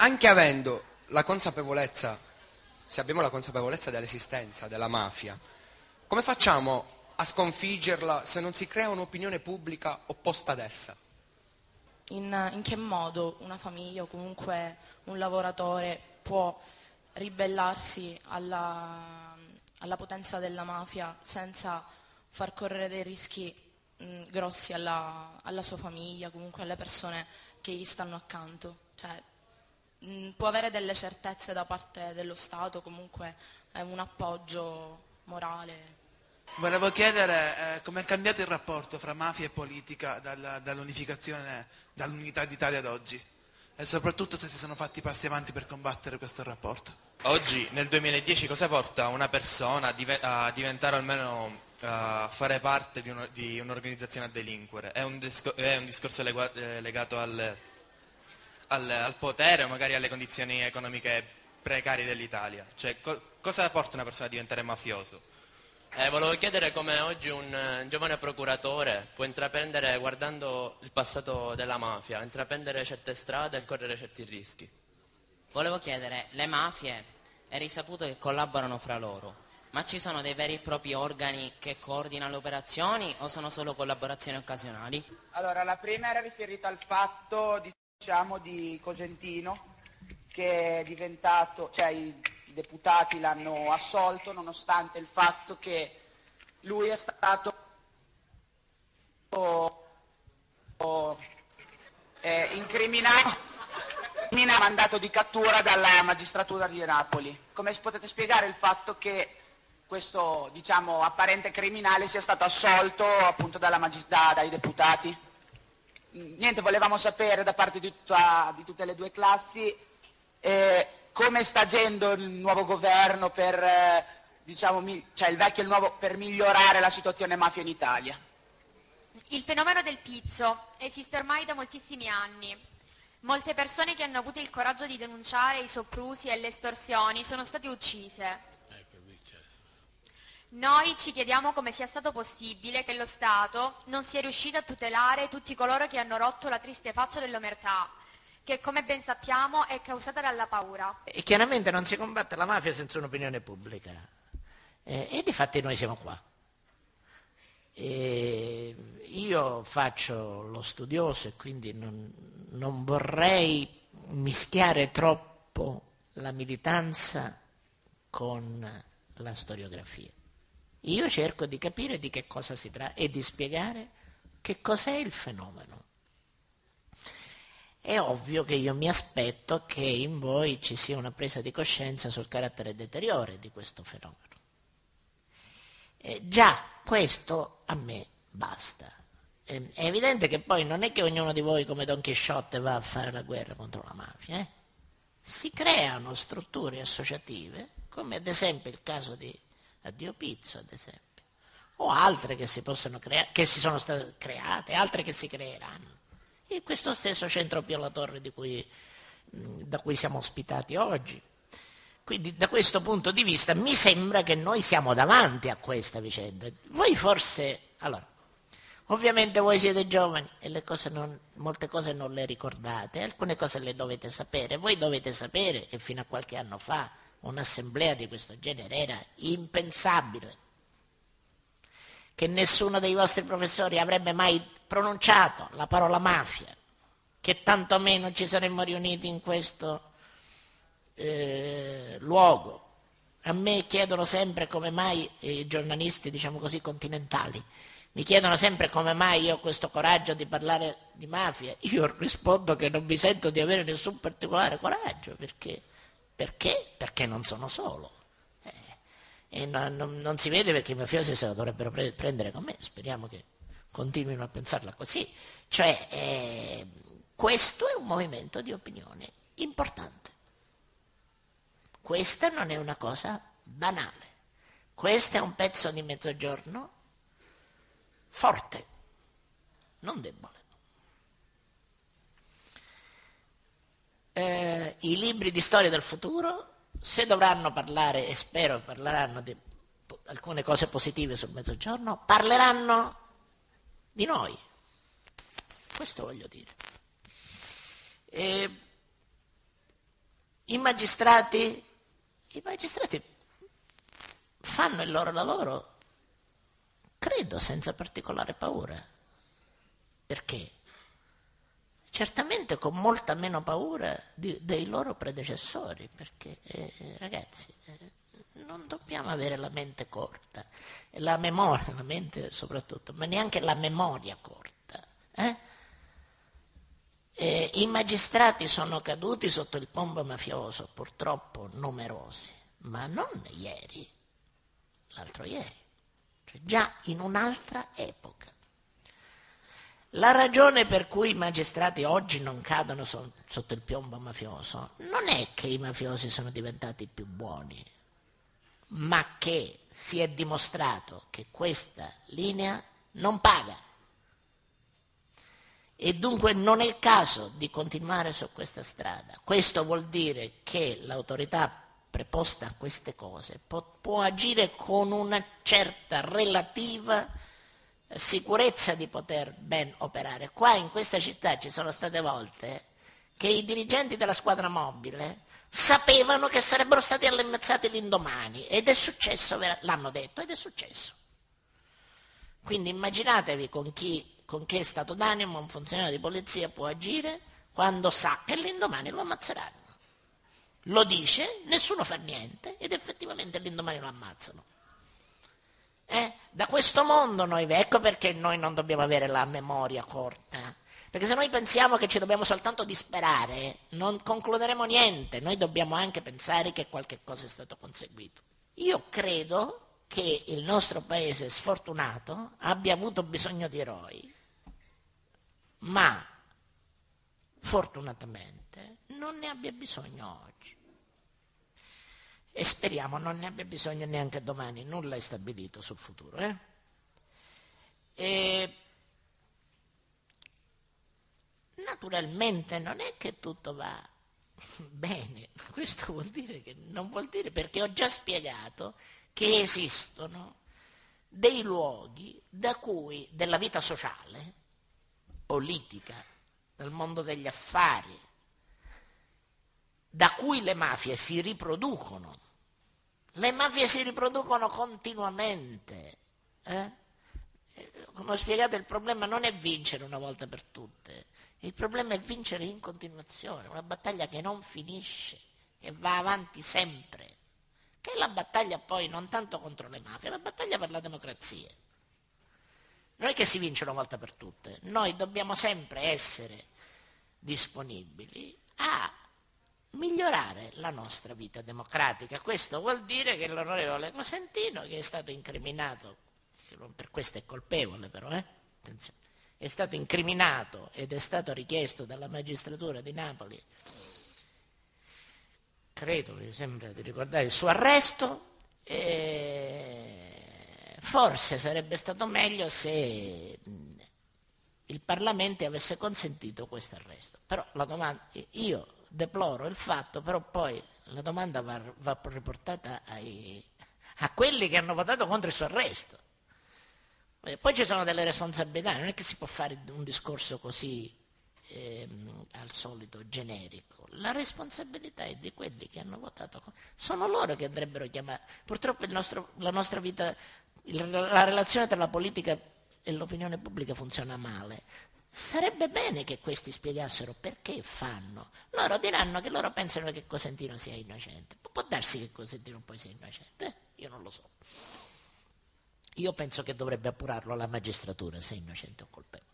anche avendo la consapevolezza, se abbiamo la consapevolezza dell'esistenza della mafia, come facciamo a sconfiggerla se non si crea un'opinione pubblica opposta ad essa? In che modo una famiglia o comunque un lavoratore può ribellarsi alla potenza della mafia senza far correre dei rischi grossi alla sua famiglia, comunque alle persone che gli stanno accanto? Cioè, può avere delle certezze da parte dello Stato, comunque un appoggio morale. Volevo chiedere come è cambiato il rapporto fra mafia e politica dall'unificazione, dall'unità d'Italia ad oggi, e soprattutto se si sono fatti passi avanti per combattere questo rapporto. Oggi, nel 2010, cosa porta una persona a diventare, almeno a fare parte di un'organizzazione a delinquere? È un discorso legato al potere o magari alle condizioni economiche precarie dell'Italia? Cioè, cosa porta una persona a diventare mafioso? Volevo chiedere come oggi un giovane procuratore può intraprendere, guardando il passato della mafia, intraprendere certe strade e correre certi rischi. Volevo chiedere, le mafie è risaputo che collaborano fra loro, ma ci sono dei veri e propri organi che coordinano le operazioni o sono solo collaborazioni occasionali? Allora, la prima era riferita al fatto, diciamo, di Cosentino, che è diventato, cioè i deputati l'hanno assolto nonostante il fatto che lui è stato incriminato, mandato di cattura dalla magistratura di Napoli. Come potete spiegare il fatto che questo, diciamo, apparente criminale sia stato assolto appunto dai deputati? Niente, volevamo sapere da parte di tutte le due classi come sta agendo il nuovo governo per, cioè il vecchio e il nuovo, per migliorare la situazione mafia in Italia. Il fenomeno del pizzo esiste ormai da moltissimi anni. Molte persone che hanno avuto il coraggio di denunciare i soprusi e le estorsioni sono state uccise. Noi ci chiediamo come sia stato possibile che lo Stato non sia riuscito a tutelare tutti coloro che hanno rotto la triste faccia dell'omertà, che come ben sappiamo è causata dalla paura. E chiaramente non si combatte la mafia senza un'opinione pubblica. E difatti noi siamo qua. Io faccio lo studioso e quindi non vorrei mischiare troppo la militanza con la storiografia. Io cerco di capire di che cosa si tratta e di spiegare che cos'è il fenomeno. È ovvio che io mi aspetto che in voi ci sia una presa di coscienza sul carattere deteriore di questo fenomeno. Già questo a me basta. È evidente che poi non è che ognuno di voi come Don Chisciotte va a fare la guerra contro la mafia. Si creano strutture associative, come ad esempio il caso di Addio Pizzo, ad esempio, o altre che si possono creare, che si sono state create, altre che si creeranno. E questo stesso centro Pio La Torre da cui siamo ospitati oggi. Quindi da questo punto di vista mi sembra che noi siamo davanti a questa vicenda. Voi forse, allora, ovviamente voi siete giovani e molte cose non le ricordate, alcune cose le dovete sapere. Voi dovete sapere che fino a qualche anno fa un'assemblea di questo genere era impensabile, che nessuno dei vostri professori avrebbe mai pronunciato la parola mafia, che tantomeno ci saremmo riuniti in questo luogo. A me chiedono sempre come mai i giornalisti, diciamo così, continentali, mi chiedono sempre come mai io ho questo coraggio di parlare di mafia. Io rispondo che non mi sento di avere nessun particolare coraggio, perché non sono solo. E non si vede perché i mafiosi se la dovrebbero prendere con me. Speriamo che continuino a pensarla così. Cioè, questo è un movimento di opinione importante. Questa non è una cosa banale. Questo è un pezzo di Mezzogiorno forte, non debole. I libri di storia del futuro, se dovranno parlare, e spero parleranno di alcune cose positive sul Mezzogiorno, parleranno di noi. Questo voglio dire. I magistrati fanno il loro lavoro, credo, senza particolare paura. Perché? Certamente con molta meno paura dei loro predecessori, perché ragazzi, non dobbiamo avere la mente corta, la memoria, la mente soprattutto, ma neanche la memoria corta. I magistrati sono caduti sotto il pombo mafioso, purtroppo numerosi, ma non ieri, l'altro ieri, cioè già in un'altra epoca. La ragione per cui i magistrati oggi non cadono sotto il piombo mafioso non è che i mafiosi sono diventati più buoni, ma che si è dimostrato che questa linea non paga. E dunque non è il caso di continuare su questa strada. Questo vuol dire che l'autorità preposta a queste cose può agire con una certa relativa sicurezza di poter ben operare. Qua in questa città ci sono state volte che i dirigenti della squadra mobile sapevano che sarebbero stati ammazzati l'indomani ed è successo, l'hanno detto, ed è successo. Quindi immaginatevi con che stato d'animo un funzionario di polizia può agire quando sa che l'indomani lo ammazzeranno. Lo dice, nessuno fa niente ed effettivamente l'indomani lo ammazzano. Da questo mondo ecco perché noi non dobbiamo avere la memoria corta, perché se noi pensiamo che ci dobbiamo soltanto disperare non concluderemo niente, noi dobbiamo anche pensare che qualche cosa è stato conseguito. Io credo che il nostro paese sfortunato abbia avuto bisogno di eroi, ma fortunatamente non ne abbia bisogno oggi. E speriamo non ne abbia bisogno neanche domani, nulla è stabilito sul futuro. E naturalmente non è che tutto va bene, questo non vuol dire, perché ho già spiegato che esistono dei luoghi della vita sociale, politica, del mondo degli affari, da cui le mafie si riproducono. Le mafie si riproducono continuamente. Come ho spiegato, il problema non è vincere una volta per tutte, il problema è vincere in continuazione, una battaglia che non finisce, che va avanti sempre, che è la battaglia poi non tanto contro le mafie, è la battaglia per la democrazia. Non è che si vince una volta per tutte, noi dobbiamo sempre essere disponibili a migliorare la nostra vita democratica. Questo vuol dire che l'onorevole Cosentino, che è stato incriminato, che per questo è colpevole però, attenzione, è stato incriminato ed è stato richiesto dalla magistratura di Napoli, credo, mi sembra di ricordare, il suo arresto, forse sarebbe stato meglio se il Parlamento avesse consentito questo arresto. Però la domanda, io deploro il fatto, però poi la domanda va riportata a quelli che hanno votato contro il suo arresto. Poi ci sono delle responsabilità, non è che si può fare un discorso così al solito generico. La responsabilità è di quelli che hanno votato contro. Sono loro che andrebbero chiamati. Purtroppo la nostra vita, la relazione tra la politica e l'opinione pubblica funziona male. Sarebbe bene che questi spiegassero perché fanno. Loro diranno che loro pensano che Cosentino sia innocente. Può darsi che Cosentino poi sia innocente, io non lo so. Io penso che dovrebbe appurarlo la magistratura se è innocente o colpevole.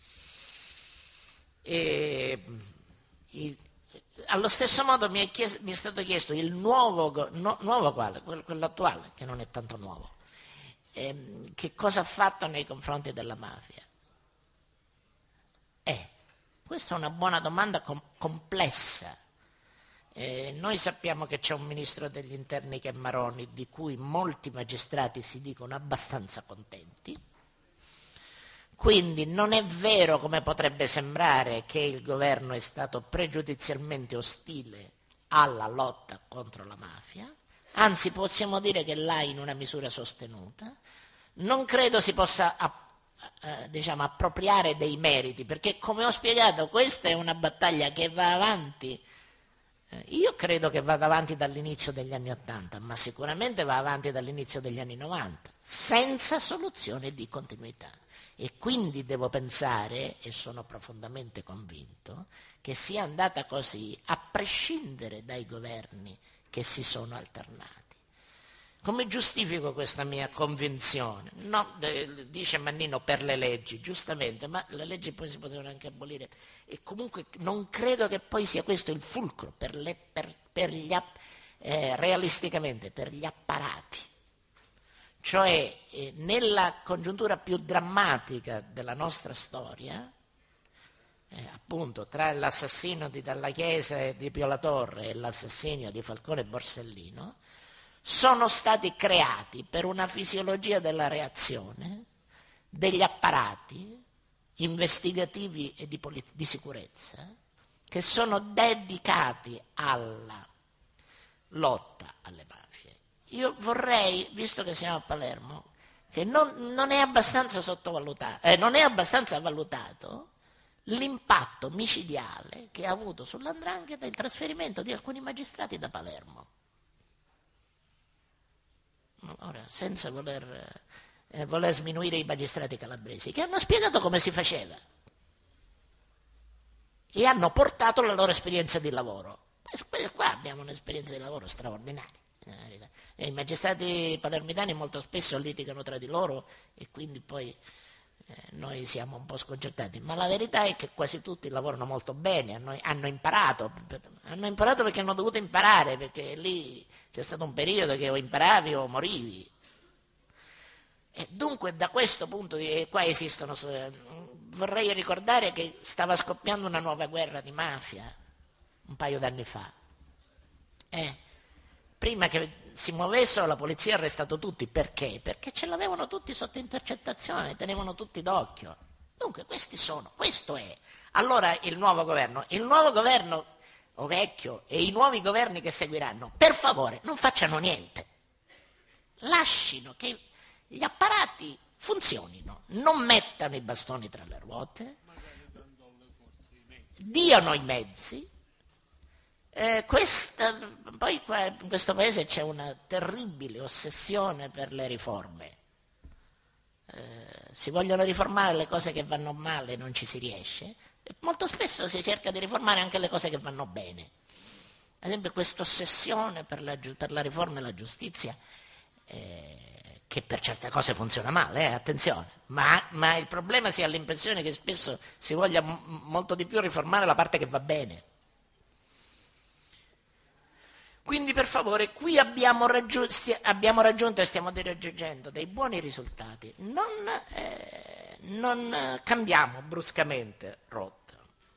Allo stesso modo mi è stato chiesto il nuovo quale? Quello attuale, che non è tanto nuovo. Che cosa ha fatto nei confronti della mafia? Questa è una buona domanda complessa. Noi sappiamo che c'è un ministro degli interni che è Maroni, di cui molti magistrati si dicono abbastanza contenti. Quindi non è vero, come potrebbe sembrare, che il governo è stato pregiudizialmente ostile alla lotta contro la mafia, anzi possiamo dire che l'ha in una misura sostenuta. Non credo si possa appropriare dei meriti, perché come ho spiegato questa è una battaglia che va avanti Io credo che vada avanti dall'inizio degli anni '80, ma sicuramente va avanti dall'inizio degli anni '90, senza soluzione di continuità. E quindi devo pensare, e sono profondamente convinto, che sia andata così a prescindere dai governi che si sono alternati. Come giustifico questa mia convinzione? No, dice Mannino, per le leggi, giustamente, ma le leggi poi si potevano anche abolire. E comunque non credo che poi sia questo il fulcro realisticamente per gli apparati. Cioè, nella congiuntura più drammatica della nostra storia, appunto tra l'assassinio di Dalla Chiesa e di Pio La Torre e l'assassinio di Falcone e Borsellino, sono stati creati per una fisiologia della reazione degli apparati investigativi e di sicurezza che sono dedicati alla lotta alle mafie. Io vorrei, visto che siamo a Palermo, che non è abbastanza sottovalutato, non è abbastanza valutato l'impatto micidiale che ha avuto sull''ndrangheta il trasferimento di alcuni magistrati da Palermo. Ora, senza voler sminuire i magistrati calabresi, che hanno spiegato come si faceva e hanno portato la loro esperienza di lavoro. Qua abbiamo un'esperienza di lavoro straordinaria. E i magistrati palermitani molto spesso litigano tra di loro e quindi poi noi siamo un po' sconcertati, ma la verità è che quasi tutti lavorano molto bene, hanno imparato perché hanno dovuto imparare, perché lì c'è stato un periodo che o imparavi o morivi. E dunque da questo punto di vista qua esistono, vorrei ricordare che stava scoppiando una nuova guerra di mafia un paio d'anni fa. Prima che si muovessero la polizia ha arrestato tutti. Perché? Perché ce l'avevano tutti sotto intercettazione, tenevano tutti d'occhio. Dunque questo è. Allora il nuovo governo o vecchio e i nuovi governi che seguiranno, per favore non facciano niente. Lascino che gli apparati funzionino, non mettano i bastoni tra le ruote, diano i mezzi. Poi in questo paese c'è una terribile ossessione per le riforme. Si vogliono riformare le cose che vanno male e non ci si riesce, e molto spesso si cerca di riformare anche le cose che vanno bene. Ad esempio questa ossessione per la riforma e la giustizia, che per certe cose funziona male, attenzione, ma il problema si ha l'impressione che spesso si voglia molto di più riformare la parte che va bene. Quindi per favore, qui abbiamo raggiunto e stiamo raggiungendo dei buoni risultati. Non cambiamo bruscamente rotta.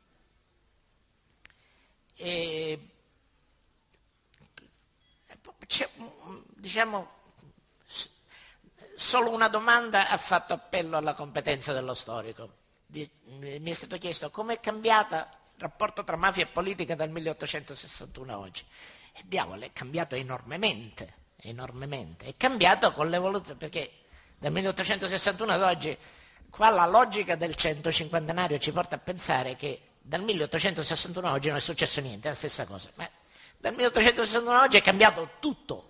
Solo una domanda ha fatto appello alla competenza dello storico. Mi è stato chiesto come è cambiata il rapporto tra mafia e politica dal 1861 a oggi. E diavolo, è cambiato enormemente. È cambiato con l'evoluzione, perché dal 1861 ad oggi, qua la logica del 150enario ci porta a pensare che dal 1861 a oggi non è successo niente, è la stessa cosa. Ma dal 1861 a oggi è cambiato tutto.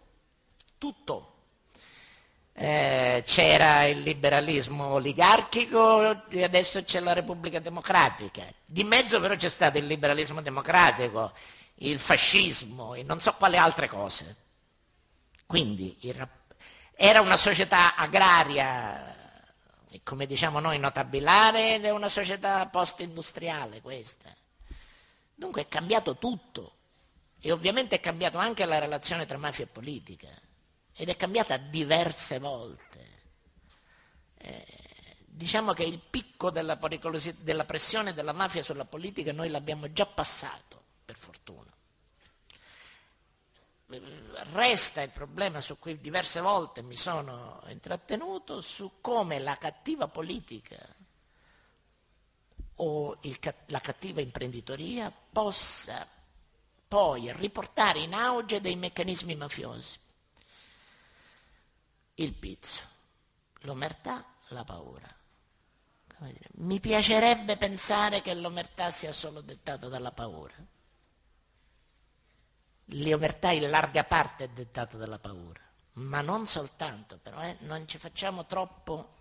C'era il liberalismo oligarchico e adesso c'è la Repubblica Democratica. Di mezzo però c'è stato il liberalismo democratico, il fascismo e non so quale altre cose. Quindi era una società agraria, come diciamo noi, notabilare, ed è una società post-industriale questa. Dunque è cambiato tutto e ovviamente è cambiato anche la relazione tra mafia e politica ed è cambiata diverse volte. Diciamo che il picco della pressione della mafia sulla politica noi l'abbiamo già passato, per fortuna. Resta il problema su cui diverse volte mi sono intrattenuto, su come la cattiva politica o la cattiva imprenditoria possa poi riportare in auge dei meccanismi mafiosi. Il pizzo, l'omertà, la paura. Mi piacerebbe pensare che l'omertà sia solo dettata dalla paura. L'omertà in larga parte è dettata dalla paura, ma non soltanto, però non ci facciamo troppo,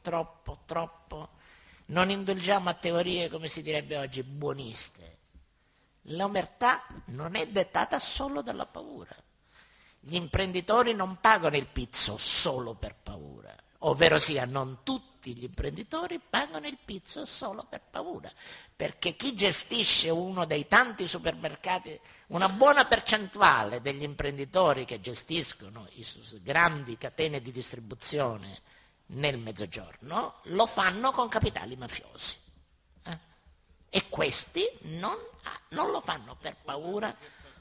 non indulgiamo a teorie, come si direbbe oggi, buoniste. L'omertà non è dettata solo dalla paura. Gli imprenditori non pagano il pizzo solo per paura, ovvero sia non tutti gli imprenditori pagano il pizzo solo per paura, perché chi gestisce uno dei tanti supermercati, una buona percentuale degli imprenditori che gestiscono i grandi catene di distribuzione nel Mezzogiorno lo fanno con capitali mafiosi. E questi non lo fanno per paura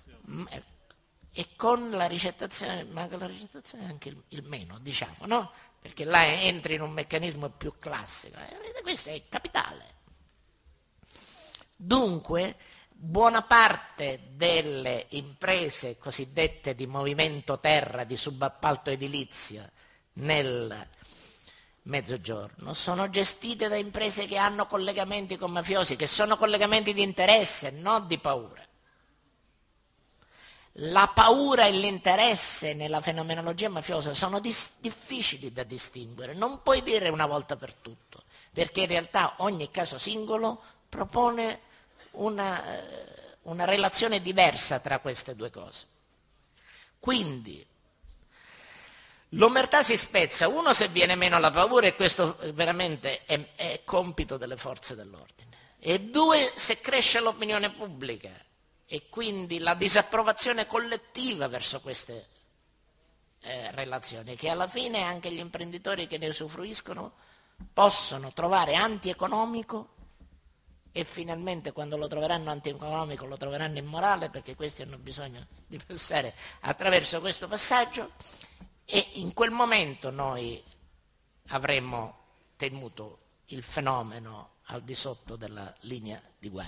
e con la ricettazione, ma con la ricettazione è anche il meno, diciamo, no? Perché là entri in un meccanismo più classico. Questo è capitale. Dunque, buona parte delle imprese cosiddette di movimento terra, di subappalto edilizia nel Mezzogiorno sono gestite da imprese che hanno collegamenti con mafiosi, che sono collegamenti di interesse, non di paura. La paura e l'interesse nella fenomenologia mafiosa sono difficili da distinguere, non puoi dire una volta per tutto, perché in realtà ogni caso singolo propone una relazione diversa tra queste due cose. Quindi l'omertà si spezza, uno, se viene meno la paura, e questo veramente è compito delle forze dell'ordine, e due, se cresce l'opinione pubblica e quindi la disapprovazione collettiva verso queste relazioni, che alla fine anche gli imprenditori che ne usufruiscono possono trovare antieconomico, e finalmente quando lo troveranno antieconomico lo troveranno immorale, perché questi hanno bisogno di passare attraverso questo passaggio, e in quel momento noi avremmo tenuto il fenomeno al di sotto della linea di guerra.